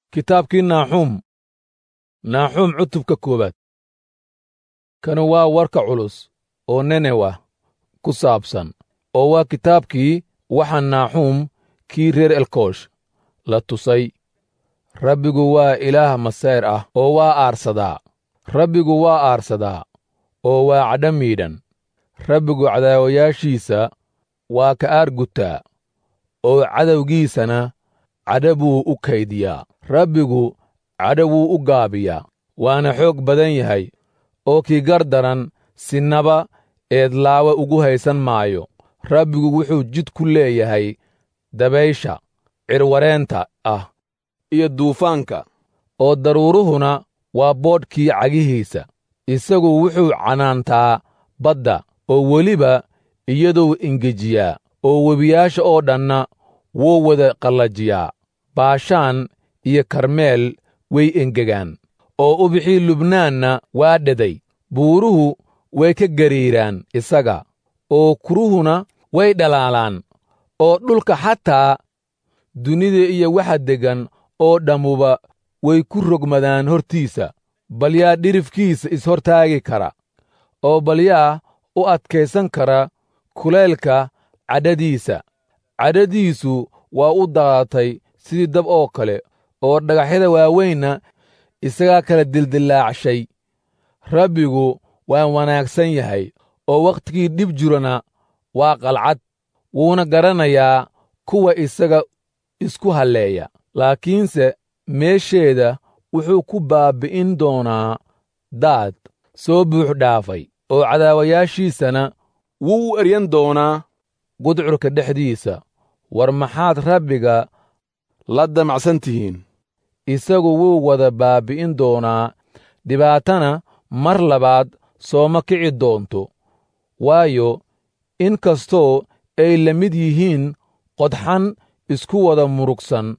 Kitaabkii Naaxuum cutubka 1. Kani waa warka culus oo Ninewa ku saabsan, oo waa kitaabkii waxa Naaxuum kii reer Elkoosh la tusay. Rabbigu waa Ilaah masayr ah oo waa aarsadaa. Rabbigu waa aarsadaa oo waa cadho miidhan. Rabbigu cadaawayaashiisa waa ka aargutaa, oo cadowgiisana cadho buu u kaydiyaa. Rabbigu cadho wuu u gaabiyaa, waana xoog badan yahay, oo kii gardaran sinaba eedlaawa ugu haysan maayo. Rabbigu wuxuu jid ku leeyahay dabaysha cirwareenta ah iyo duufaanka, oo daruuruhuna waa boodhkii cagihiisa. Isagu wuxuu canaantaa badda, oo weliba iyaduu engejiyaa, oo webiyaasha oo dhanna wuu wada qallajiyaa. Baashaan iyo Karmeel way engegaan, oo ubixii Lubnaanna waa dheday. Buuruhu way ka gariiraan isaga, oo kuruhuna way dhalaalaan, oo dhulka xataa dunida iyo waxa deggan oo dhammuba way ku rogmadaan hortiisa. Bal yaa dhirifkiisa ishortaagi kara, oo bal yaa u adkaysan kara kulaylka cadhadiisa? Cadhadiisu waa u daadatay sidii dab oo kale, oo dhagaxyada waaweynna isagaa kala dildillaacshay. Rabbigu waa wanaagsan yahay, oo wakhtigii dhib jirana waa qalcad. Wuuna garanayaa kuwa isaga isku halleeya, laakiinse meesheeda wuxuu ku baabbi'in doonaa daad soo buux dhaafay, oo cadaawayaashiisana wuu u eryan doonaa gudcurka dhexdiisa. War maxaad Rabbiga la damacsan tihiin? Isagu wuu wada baabbi'in doonaa, dhibaatana mar labaad sooma kici doonto. Waayo in kastoo ay la mid yihiin qodxan isku wada murugsan,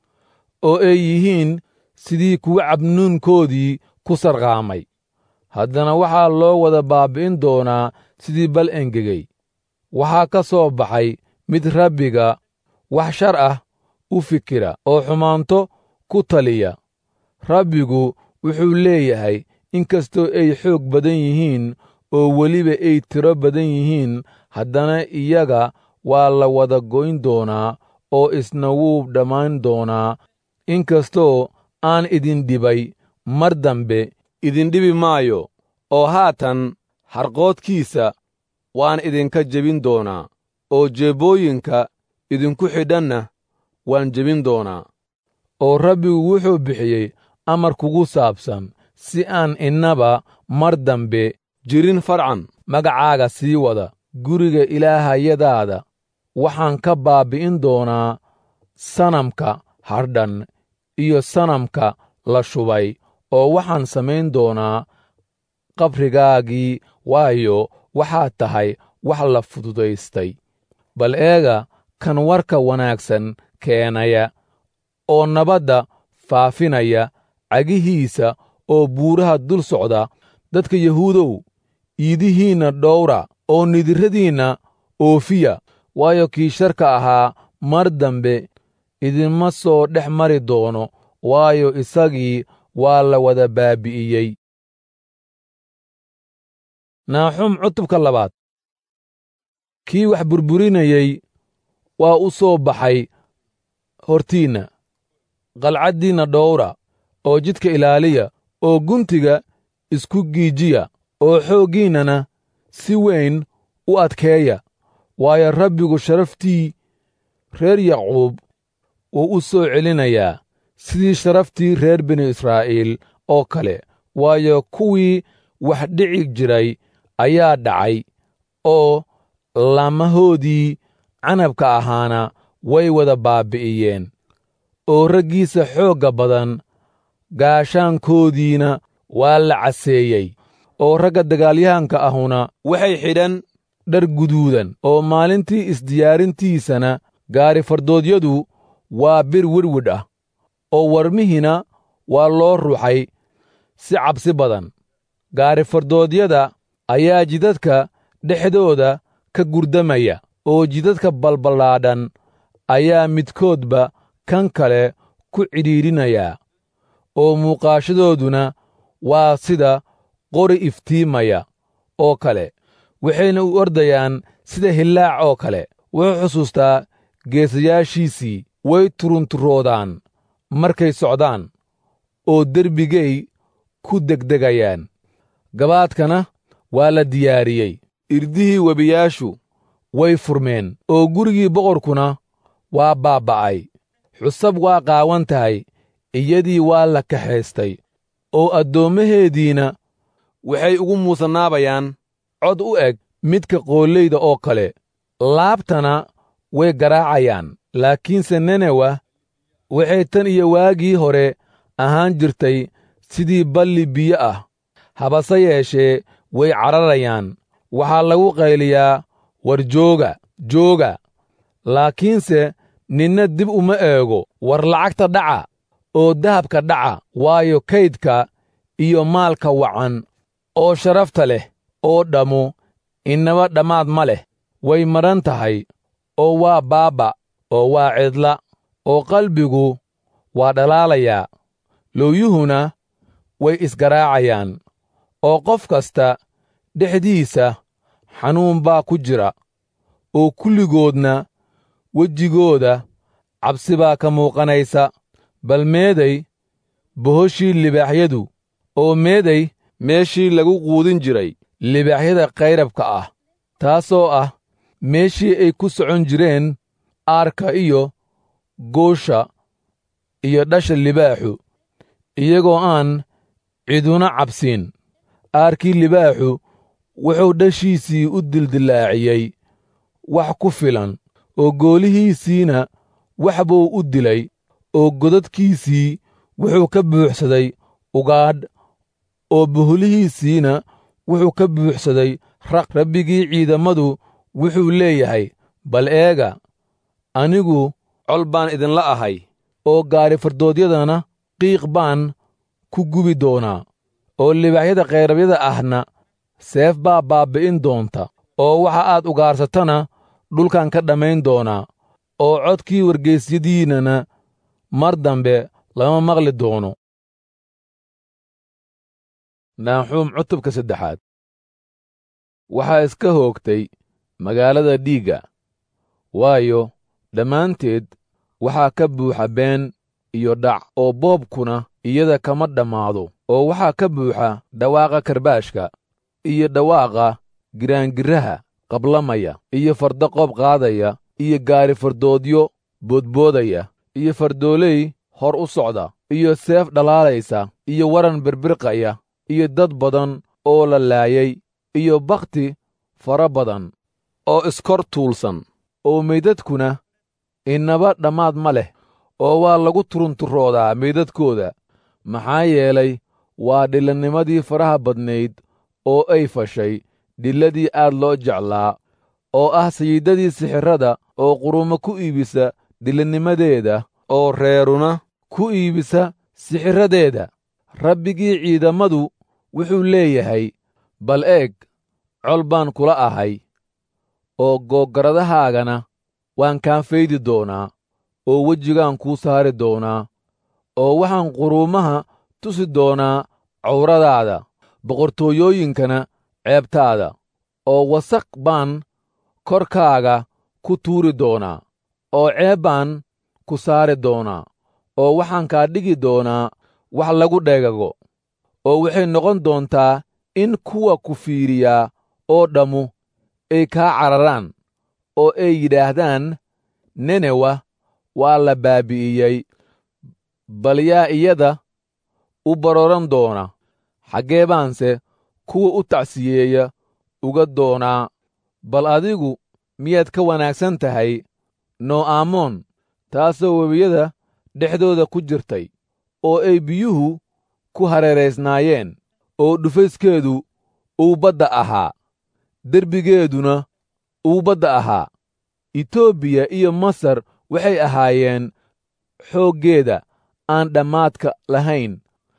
oo ay yihiin sidii kuwa cabnuunkoodii ku sarqaamay, haddana waxaa loo wada baabbi'in doonaa sidii bal engegay. Waxaa ka soo baxay mid Rabbiga wax shar ah u fikira, oo xumaanto ku taliya. Rabbigu wuxuu leeyahay, in kastoo ay xoog badan yihiin oo weliba ay tiro badan yihiin, haddana iyaga waa la wada goyn doonaa, oo isna wuu dhammayn doonaa. In kastoo aan idin dhibay, mar dambe idin dhibi maayo, oo haatan harqoodkiisa waan idinka jebin doonaa, oo jeebooyinka idinku xidhanna waan jebin doonaa. Oo Rabbigu wuxuu bixiyey amar kugu saabsan, si aan innaba mar dambe jirin farcan magacaaga sii wada. Guriga ilaahayadaada waxaan ka baabbi'in doonaa sanamka hardhan iyo sanamka la shubay, oo waxaan samayn doonaa qabrigaagii, waayo waxaad tahay wax la fududaystay. Bal eega kan warka wanaagsan keenaya, oo nabadda faafinaya, cagihiisa oo buuraha dul socda. Dadka Yahuudow, iidihiinna dhowra, oo nidirradiinna oofiya, waayo kii sharka ahaa mar dambe idinma soo dhex mari doono, waayo isagii waa la wada baabbi'iyey. Naaxuum cutubka 2. Kii wax burburinayey waa u soo baxay hortiinna. Qalcaddiinna dhowra, oo jidka ilaaliya, oo guntiga isku giijiya, oo xooggiinnana si weyn u adkeeya. Waayo Rabbigu sharaftii reer Yacquub wuu u soo celinayaa, sidii sharaftii reer binu Israa'iil oo kale. Waayo kuwii wax dhici jiray ayaa dhacay, oo laamahoodii canabka ahaana way wada baabbi'iyeen. Oo raggiisa xoogga badan gaashaankoodiina waa la caseeyey. Oo ragga dagaalyahanka ahuna waxay xidhan dhar guduudan, oo maalintii isdiyaarintiisana gaari fardoodyadu waa bir wirwidh ah, oo warmihiina waa loo ruxay si cabsi badan. Gaari fardoodyada ayaa jidadka dhexdooda ka gurdamaya, oo jidadka balballaadhan ayaa midkoodba kan kale ku cidhiidhinayaa. oo muuqaashadooduna waa sida qori iftiimaya oo kale, waxayna u ordayaan sida hillaac oo kale. wuxuu xusuustaa geesayaashiisii, way turunturoodaan markay socdaan, oo derbigay ku degdegayaan. gabaadkana waa la diyaariyey, irdihii webiyaashu way furmeen, oo gurigii boqorkuna waa baabba'ay. xusab waa qaawan tahay, iyadii waa la kaxaystay, oo addoommaheediina waxay ugu muusanaabayaan cod u eg midka qoollayda oo kale. laabtana way garaacayaan. laakiinse nenewa waxay tan iyo waagii hore ahaan jirtay sidii balli biyo ah. habase yeeshee way cararayaan. waxaa lagu qayliyaa, war jooga, jooga! laakiinse ninna dib uma eego. war lacagta dhaca oo dahabka dhaca, waayo kaydka iyo maalka wacan oo sharafta leh oo dhammu innaba dhammaad ma leh. way madhan tahay, oo waa baabba, oo waa cidla, oo qalbigu waa dhalaalayaa. looyuhuna way isgaraacayaan, oo qof kasta dhexdiisa xanuun baa ku jira, oo kulligoodna wejigooda cabsi baa ka muuqanaysa. bal meeday bohoshii libaaxyadu, oo meeday meeshii lagu quudin jiray libaaxyada qayrabka ah, taasoo ah meeshii ay ku socon jireen aarka iyo goosha iyo dhasha libaaxu, iyagoo aan ciduna cabsiin. aarkii libaaxu wuxuu dhashiisii u dildillaaciyey wax ku filan, oo goolihiisiina wax buu u dilay, oo godadkiisii wuxuu ka buuxsaday ugaadh, oo boholihiisiina wuxuu ka buuxsaday raq. rabbigii ciidammadu wuxuu leeyahay, bal eega, anigu col baan idinla ahay, oo gaari fardoodyadana qiiq baan ku gubi doonaa, oo libaaxyada qayrabyada ahna seef baa baabbi'in doonta, oo waxa aad ugaarsatana dhulkan ka dhammayn doonaa, oo codkii wargaysyadiinnana mar dambe lama maqli doono. naaxuum cutubka 3. waxaa iska hoogtay magaalada dhiigga, waayo dhammaanteed waxaa ka buuxa been iyo dhac, oo boobkuna iyada kama dhammaado. oo waxaa ka buuxa dhawaaqa karbaashka, iyo dhawaaqa giraangiraha qablamaya, iyo fardo qoob qaadaya, iyo gaari fardoodyo boodboodaya, iyo fardooley hor u socda, iyo seef dhalaalaysa, iyo waran birbirqaya, iyo dad badan oo la laayay, iyo bakhti fara badan oo iskor tuulsan, oo meydadkuna innaba dhammaad ma leh, oo waa lagu turunturoodaa meydadkooda. maxaa yeelay waa dhilanimadii faraha badnayd oo ay fashay, dhilladii aad loo jeclaa, oo ah sayidadii sixirrada, oo quruumo ku iibisa dhilanimadeeda, oo reeruna ku iibisa sixirradeeda. rabbigii ciidammadu wuxuu leeyahay, bal eeg, col baan kula ahay, oo googgaradahaagana waan kaa faydi doonaa, oo wejigaan kuu saari doonaa, oo waxaan quruumaha tusi doonaa cawradaada, boqortooyooyinkana ceebtaada, oo wasaq baan korkaaga ku tuuri doonaa, oo ceeb baan ku saari doonaa, oo waxaan kaa dhigi doonaa wax lagu dhegago, oo waxay noqon doontaa in kuwa ku fiiriyaa oo dhammu ay kaa cararaan, oo ay yidhaahdaan, nenewa waa la baabi'iyey. bal yaa iyada u barooran doona? xaggee baanse kuwa u tacsiyeeya uga doonaa? bal adigu miyaad ka wanaagsan tahay noo'aamoon, taasoo webiyada dhexdooda ku jirtay, oo ay biyuhu ku hareeraysnaayeen, oo dhufayskeedu uu badda ahaa, derbigeeduna uu badda ahaa. etoobiya iyo masar waxay ahaayeen xooggeeda aan dhammaadka lahayn,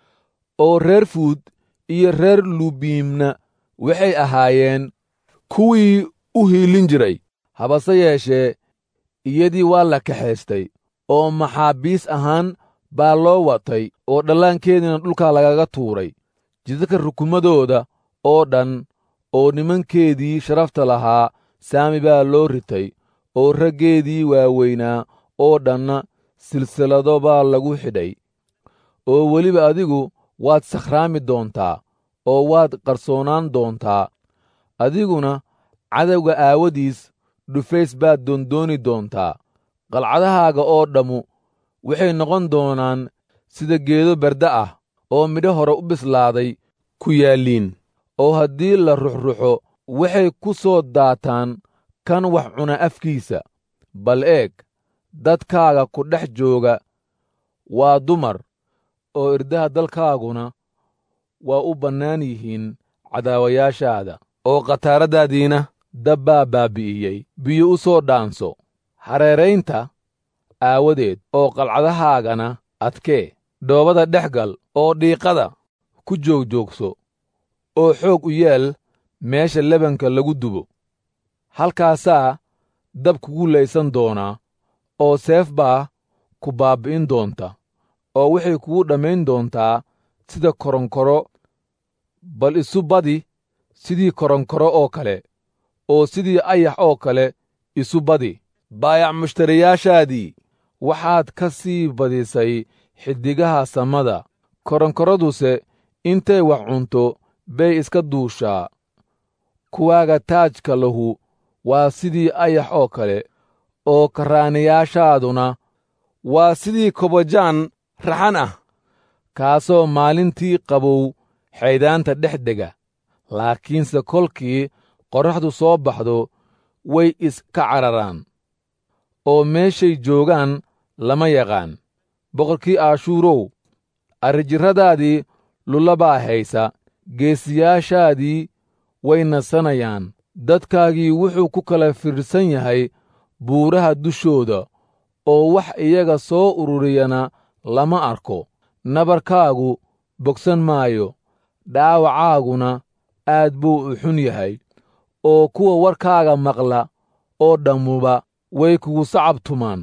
oo reer fuud iyo reer lubiimna waxay ahaayeen kuwii u hiilin jiray. habase yeeshee iyadii waa la kaxaystay, oo maxaabiis ahaan baa loo watay oo dhallaankeediina dhulka lagaga tuuray. jidadka rukumadooda oo dhan oo nimankeedii sharafta lahaa saami baa loo ritay, oo raggeedii waaweynaa oo dhanna silsilado baa lagu xidhay. oo weliba adigu waad sakhraami doontaa oo waad qarsoonaan doontaa. adiguna cadowga aawadiis dhufays baad doondooni doontaa. qalcadahaaga oo dhammu waxay noqon doonaan sida geedo berde ah oo midho hore u bislaaday ku yaalliin, oo haddii la ruxruxo waxay ku soo daataan kan wax cuna afkiisa. bal eeg, dadkaaga ku dhex jooga waa dumar, oo irdaha dalkaaguna waa u bannaan yihiin cadaawayaashaada. oo khataaradaadiina dab baa baabbi'iyey. biyo u soo dhaanso hareeraynta aawadeed, oo qalcadahaagana adkee. dhoobada dhex gal oo dhiiqada ku joogjoogso, oo xoog u yeel meesha lebanka lagu dubo. halkaasaa dab kugu laysan doonaa, oo seef baa ku baabbi'in doonta, oo waxay kugu dhammayn doontaa sida koronkoro. bal isu badi sidii koronkoro oo kale, oo sidii ayax oo kale isu badi. baayac mushtariyaashaadii waxaad ka sii badisay xiddigaha samada. koronkoraduse intay wax cunto bay iska duushaa. kuwaaga taajka lahu waa sidii ayax oo kale, oo karraanayaashaaduna waa sidii kobojaan raxan ah, kaasoo maalintii qabow xayddaanta dhex dega, laakiinse kolkii qorraxdu soo baxdo way iska cararaan, oo meeshay joogaan lama yaqaan. boqorkii Ashuurow, arrijirradaadii lulla baa haysa, geesiyaashaadii way nasanayaan. dadkaagii wuxuu ku kala fiirsan yahay buuraha dushooda, oo wax iyaga soo ururiyana lama arko. nabarkaagu bogsan maayo, dhaawacaaguna aad buu u xun yahay, oo kuwa warkaaga maqla oo dhammuba way kugu sacab tumaan.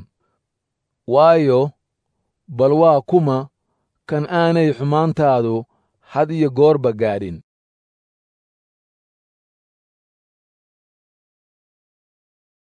waayo bal waa kuma kan aanay xumaantaadu had iyo goorba gaadhin.